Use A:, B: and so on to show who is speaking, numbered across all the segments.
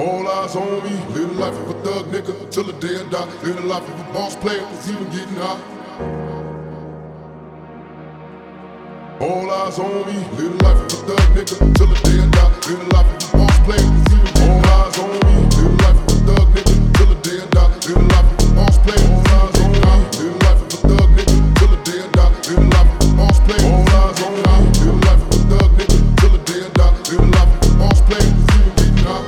A: All eyes on me, live the life of a thug nigga till the day I die. Live the life of a boss player, cause even getting high. All eyes on me, live the life of a thug nigga till the day I die. Live the life of a boss player, cause even getting high. All eyes on me, live the life of a thug nigga till the day I die. Live the life of a boss player, all eyes on me, live the life of a thug nigga till the day I die. Live the life of a boss player, all eyes on me, live the life of a thug nigga till the day I die. Live the life of a boss player, cause even getting high.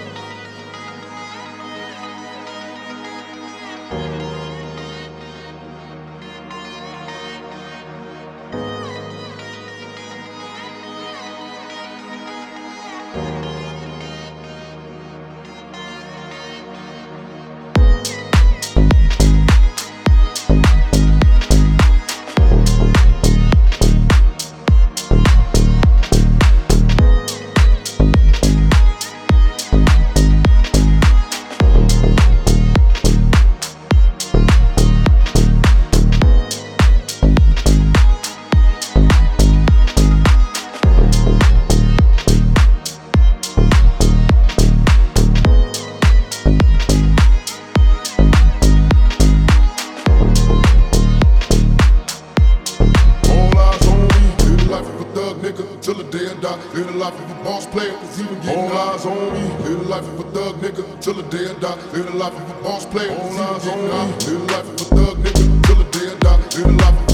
A: Till the day I die, live the life of a boss player, cause even getting all eyes on me. Live the life of a thug nigga till the day I die. Live the life of a boss player, all eyes on me. Live the life of a thug nigga till the day I die. Live the life of